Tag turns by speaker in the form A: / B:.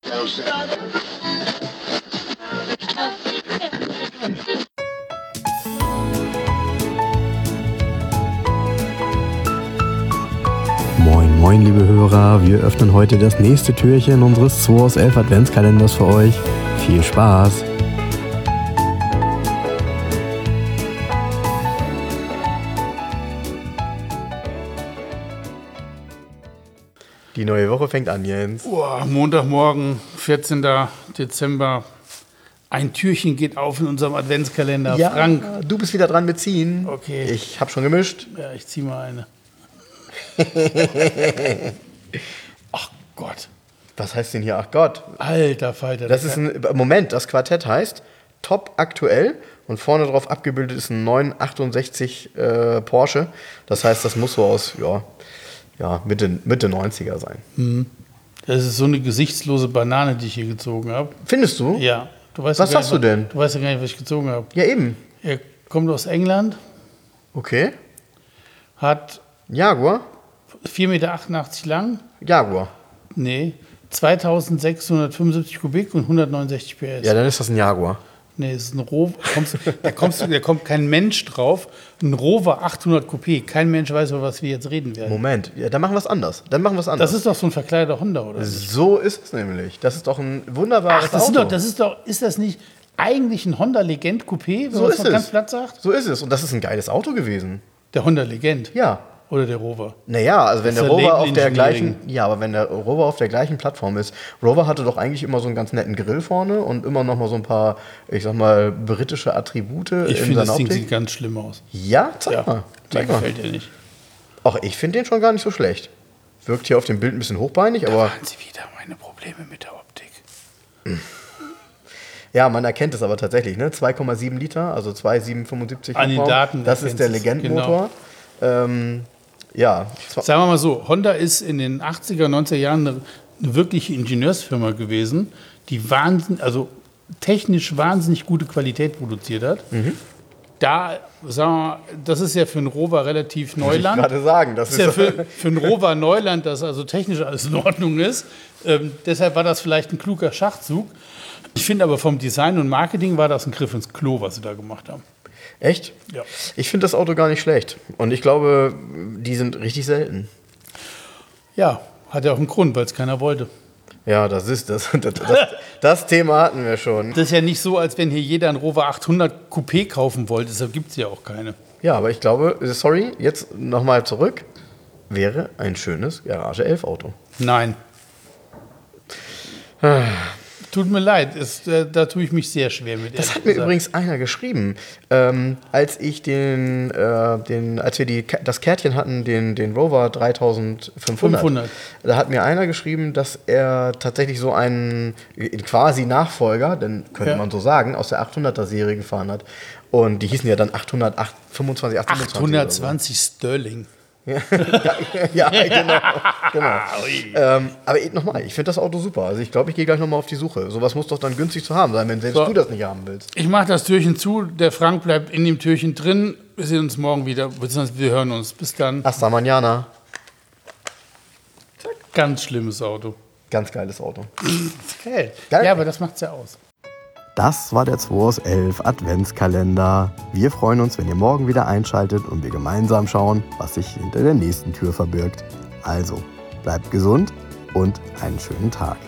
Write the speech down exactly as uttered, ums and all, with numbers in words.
A: Moin, moin, liebe Hörer. Wir öffnen heute das nächste Türchen unseres zwei aus elf Adventskalenders für euch. Viel Spaß! Die neue Woche fängt an, Jens.
B: Oh, Montagmorgen, vierzehnten Dezember. Ein Türchen geht auf in unserem Adventskalender.
A: Ja,
B: Frank.
A: Du bist wieder dran mit Ziehen.
B: Okay.
A: Ich habe schon gemischt.
B: Ja, ich zieh mal eine. Ach Gott.
A: Was heißt denn hier? Ach Gott.
B: Alter Falter.
A: Das ist ein Moment, das Quartett heißt Top aktuell und vorne drauf abgebildet ist ein neun achtundsechzig äh, Porsche. Das heißt, das muss so aus ja, ja, Mitte, Mitte neunziger sein.
B: Mhm. Das ist so eine gesichtslose Banane, die ich hier gezogen habe.
A: Findest du?
B: Ja. Du weißt
A: Was
B: ja
A: sagst du denn?
B: Du weißt ja gar nicht, was ich gezogen habe.
A: Ja, eben.
B: Er kommt aus England,
A: Okay.
B: hat
A: Jaguar?
B: vier Komma achtundachtzig Meter lang.
A: Jaguar.
B: Nee, zweitausendsechshundertfünfundsiebzig Kubik und hundertneunundsechzig P S.
A: Ja, dann ist das ein Jaguar.
B: Nee, es ist ein Rover. Kommst, da, kommst, da kommt kein Mensch drauf. Ein Rover achthundert Coupé. Kein Mensch weiß, über was wir jetzt reden werden.
A: Moment, ja, dann machen wir es anders. Dann machen wir es anders.
B: Das ist doch so ein verkleideter Honda, oder?
A: So ist es nämlich. Das ist doch ein wunderbares
B: Ach, das
A: Auto.
B: ist doch, das ist doch, ist das nicht eigentlich ein Honda Legend Coupé, wenn
A: So
B: man
A: ist
B: es mal ganz
A: es.
B: platt sagt?
A: So ist es. Und das ist ein geiles Auto gewesen.
B: Der Honda Legend.
A: Ja.
B: Oder der Rover.
A: Naja, also wenn
B: Das
A: der
B: ist ja
A: Rover auf der
B: Label-Engineering.
A: gleichen, ja, aber wenn der Rover auf der gleichen Plattform ist, Rover hatte doch eigentlich immer so einen ganz netten Grill vorne und immer noch mal so ein paar, ich sag mal, britische Attribute
B: Ich
A: in
B: finde,
A: seiner
B: das Ding
A: Optik.
B: sieht ganz schlimm aus.
A: Ja, zeig
B: Ja,
A: mal.
B: mir
A: Zeig mal.
B: gefällt der nicht.
A: Auch ich finde den schon gar nicht so schlecht. Wirkt hier auf dem Bild ein bisschen hochbeinig, aber
B: Waren Sie wieder meine Probleme mit der Optik?
A: ja, man erkennt es aber tatsächlich, ne? zwei Komma sieben Liter, also zwei Komma siebenhundertfünfundsiebzig
B: An den
A: Hubraum.
B: Daten
A: Das ist der
B: erkennst du es,
A: Legend-Motor. Ähm, ja, zwar-
B: Sagen wir mal so, Honda ist in den achtziger, neunziger Jahren eine, eine wirkliche Ingenieursfirma gewesen, die wahnsinn, also technisch wahnsinnig gute Qualität produziert hat.
A: Mhm.
B: Da, sagen wir mal, das ist ja für einen Rover relativ
A: muss ich
B: Neuland.
A: gerade sagen, das
B: Das ist ja
A: ist
B: für, für einen Rover Neuland, dass also technisch alles in Ordnung ist. Ähm, deshalb war das vielleicht ein kluger Schachzug. Ich finde aber vom Design und Marketing war das ein Griff ins Klo, was sie da gemacht haben.
A: echt?
B: Ja.
A: Ich finde das Auto gar nicht schlecht. Und ich glaube, die sind richtig selten.
B: Ja, hat ja auch einen Grund, weil es keiner wollte.
A: Ja, das ist das. Das, das, das Thema hatten wir schon.
B: Das ist ja nicht so, als wenn hier jeder einen Rover achthundert Coupé kaufen wollte. Deshalb gibt es ja auch keine.
A: Ja, aber ich glaube, sorry, jetzt nochmal zurück. Wäre ein schönes Garage elf Auto.
B: Nein. Tut mir leid, es, äh, da tue ich mich sehr schwer mit.
A: Das
B: ehrlich
A: hat mir
B: gesagt.
A: übrigens einer geschrieben, ähm, als ich den, äh, den, als wir die, das Kärtchen hatten, den, den Rover dreitausendfünfhundert.
B: fünfhundert.
A: Da hat mir einer geschrieben, dass er tatsächlich so einen äh, quasi Nachfolger, denn könnte
B: Ja.
A: man so sagen, aus der achthunderter Serie gefahren hat. Und die hießen ja dann achthundertfünfundzwanzig, achthundertzwanzig.
B: achthundertzwanzig Sterling.
A: ja, ja, genau. genau. ähm, aber nochmal, ich finde das Auto super. Also ich glaube, ich gehe gleich nochmal auf die Suche. Sowas muss doch dann günstig zu haben sein, wenn selbst
B: So.
A: du das nicht haben willst.
B: Ich mache das Türchen zu, der Frank bleibt in dem Türchen drin. Wir sehen uns morgen wieder, beziehungsweise wir hören uns. Bis dann.
A: Hasta mañana.
B: Ganz schlimmes Auto.
A: Ganz geiles Auto.
B: Okay.
A: Geil.
B: Ja, aber das macht's ja aus.
A: Das war der zwei aus elf Adventskalender. Wir freuen uns, wenn ihr morgen wieder einschaltet und wir gemeinsam schauen, was sich hinter der nächsten Tür verbirgt. Also, bleibt gesund und einen schönen Tag.